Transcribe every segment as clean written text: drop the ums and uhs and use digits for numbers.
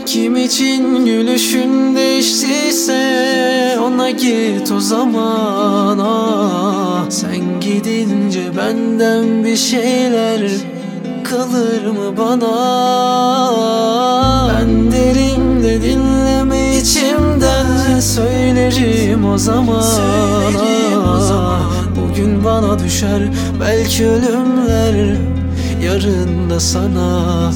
Kim için gülüşün değiştiyse ona git o zaman. Sen gidince benden bir şeyler kalır mı bana? Ben derim de dinleme içimden söylerim o zaman. Bugün bana düşer belki ölümler, yarın da sana.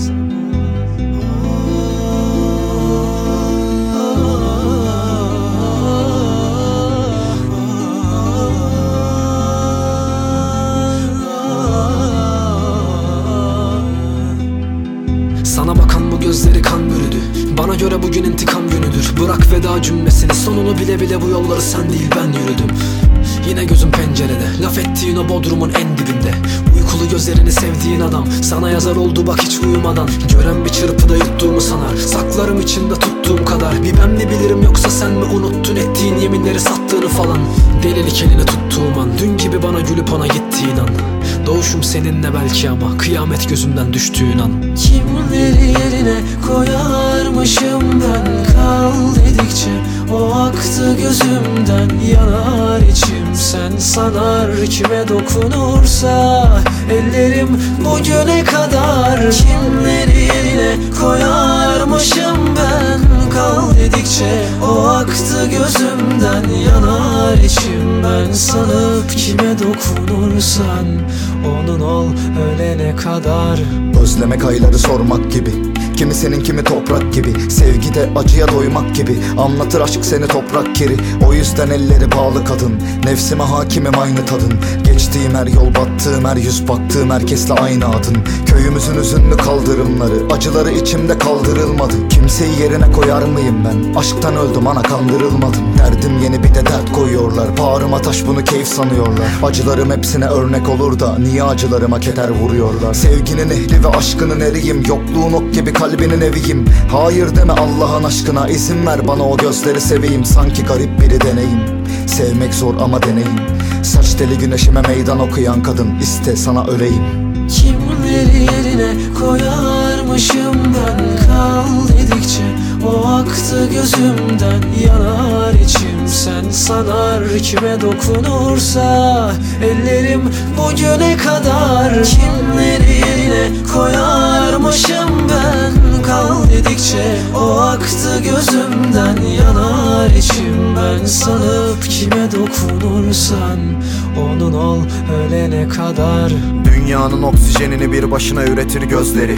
Sana bakan bu gözleri kan bürüdü. Bana göre bugün intikam günüdür. Bırak veda cümlesini, sonunu bile bile bu yolları sen değil ben yürüdüm. Yine gözüm pencerede, laf ettiğin o bodrumun en dibinde. Uykulu gözlerini sevdiğin adam sana yazar oldu bak hiç uyumadan. Gören bir çırpıda yuttuğumu sanar, saklarım içinde tuttuğum kadar. Bir ben mi bilirim yoksa sen mi unuttun ettiğin yeminleri, sattığını falan. Delilik eline tuttuğum an, dün gibi bana gülüp ona gittiğin an. Doğuşum seninle belki ama kıyamet gözümden düştüğün an. Kimleri yerine koyarmışım ben, kal dedikçe o aktı gözümden. Yanar içim sen sanar, kime dokunursa ellerim bugüne kadar. Kimleri yerine koyarmışım ben, kal dedikçe o aktı gözümden. Yanar içim ben sanıp kime dokunursan onun ol ölene kadar. Özlemek ayları sormak gibi, kimi senin kimi toprak gibi. Sevgide acıya doymak gibi, anlatır aşk seni toprak kiri. O yüzden elleri bağlı kadın, nefsime hakimim aynı tadın. Geçtiğim her yol, battığım her yüz, baktığım herkesle aynı adın. Köyümüzün üzünlü kaldırımları, acıları içimde kaldırılmadı. Kimseyi yerine koyar mıyım ben? Aşktan öldüm ana, kandırılmadım. Derdim yeni bir de dert koyuyorlar, bağrıma taş bunu keyif sanıyorlar. Acılarım hepsine örnek olur da niye acılarıma keder vuruyorlar? Sevginin ehli ve aşkının eriyim, yokluğun ok gibi kalbinin eviyim. Hayır deme Allah'ın aşkına, izin ver bana o gözleri seveyim. Sanki garip biri deneyim, sevmek zor ama deneyim. Saç teli güneşime meydan okuyan kadın, iste sana öleyim. Kimleri yerine koyarmışım ben, kal dedikçe o aktı gözümden. Yanar içim sen sanar, kime dokunursa ellerim bugüne kadar. Kimleri yerine koyarmışım ben, kal dedikçe o aktı gözümden. Yanar içim ben sanıp kime dokunursan onun ol ölene kadar. Dünyanın oksijenini bir başına üretir gözleri.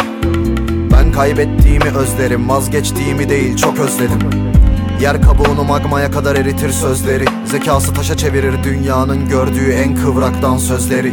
Ben kaybettiğimi özlerim, vazgeçtiğimi değil çok özledim. Yer kabuğunu magmaya kadar eritir sözleri. Zekası taşa çevirir dünyanın gördüğü en kıvraktan sözleri.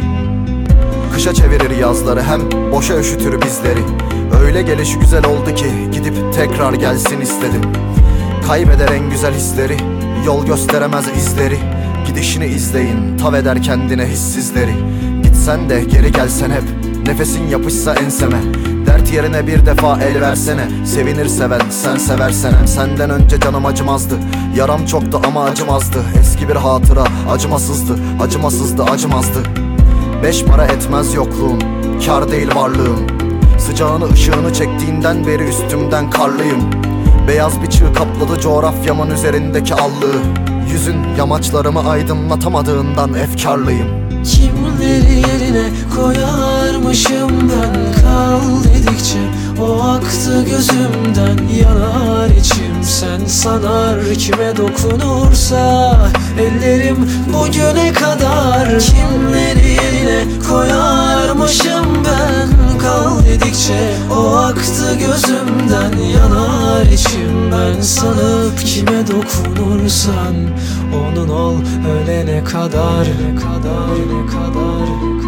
Kışa çevirir yazları, hem boşa üşütür bizleri. Öyle gelişi güzel oldu ki gidip tekrar gelsin istedim. Kaybeder en güzel hisleri, yol gösteremez izleri. Gidişini izleyin, tav eder kendine hissizleri. Gitsen de geri gelsen hep, nefesin yapışsa enseme. Dert yerine bir defa el versene, sevinir seven sen seversen. Hem senden önce canım acımazdı, yaram çoktu ama acımazdı. Eski bir hatıra acımasızdı, acımasızdı acımazdı. Beş para etmez yokluğun, kar değil varlığın. Sıcağını ışığını çektiğinden beri üstümden karlıyım. Beyaz bir çığ kapladı coğrafyamın üzerindeki allığı. Yüzün yamaçlarımı aydınlatamadığından efkarlıyım. Kimleri yerine koyarmışım ben, kal dedikçe o aktı gözümden. Yanar içim sen sanar, kime dokunursa ellerim bugüne kadar. Kimleri yerine koyarmışım ben, kal dedikçe o aktı gözümden. Yanar içim ben sanıp kime dokunursan onun ol ölene kadar.